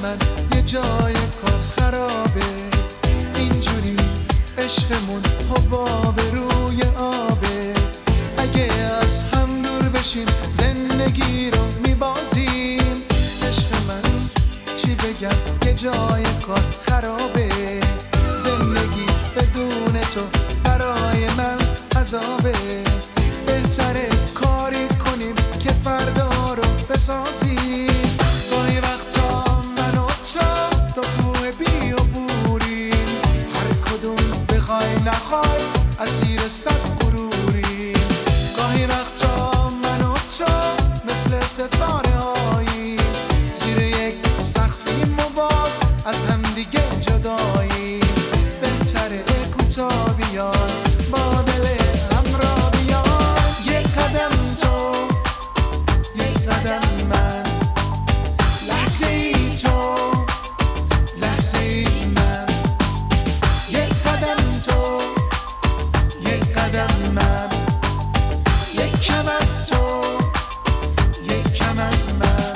من یه جای کار خرابه، اینجوری عشقمون حباب روی آبه. اگه از هم دور بشیم زندگی رو میبازیم. عشق من چی بگم یه جای کار خرابه، زندگی بدون تو برای من عذابه. بهتره کاری کنیم که فردا رو بسازیم. گاهی وقتا من و تو کوه بیابوریم، هر کدوم بخوای نخوای اسیر صد غروریم. گاهی وقتا من و تو مثل ستاره هاییم، زیر یک سقفیم و باز از هم دیگه جداییم. بهتره کوتاه بیای با دل همراه بیای. یک قدم تو یک قدم من، لحظه ای تو لحظه ای من. یک قدم تو یک قدم من، یک کم از تو یک کم از من.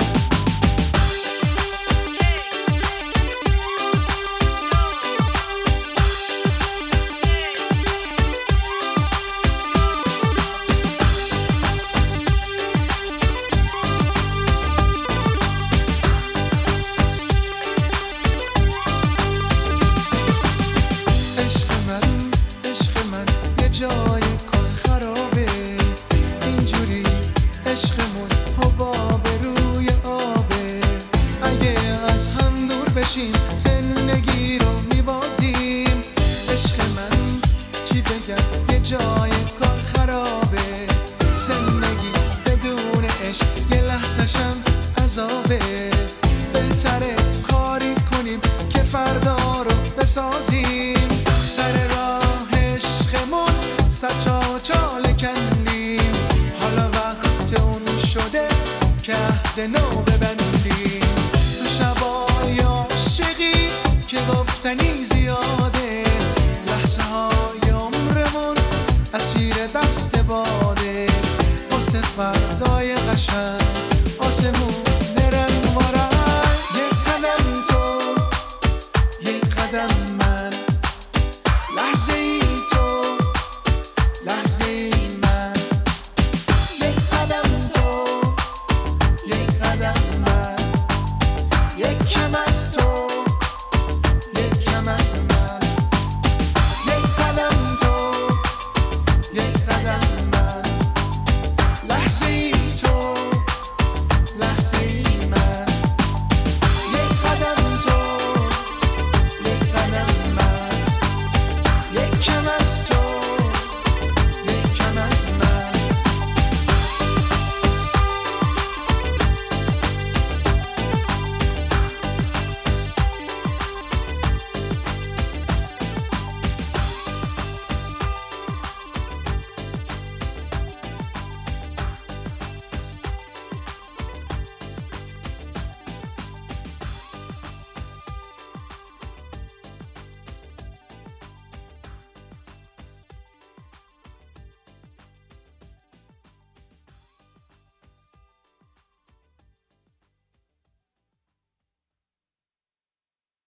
جای کار خرابه، اینجوری عشقمون حباب روی آبه. اگه از هم دور بشیم زندگی رو میبازیم. عشق من چی بگم یه جای کار خرابه، زندگی بدون عشق یه لحظه‌شم عذابه. بهتره کاری کنیم که فردا رو بسازیم. سر راه عشقمون صد چاله کندیم، حالا وقت اون شده که عهد نو ببندیم. تو شبای عاشقی که گفتنی زیاده، لحظه های عمرمون اسیر دست باده. واسه فردای قشنگ آسمون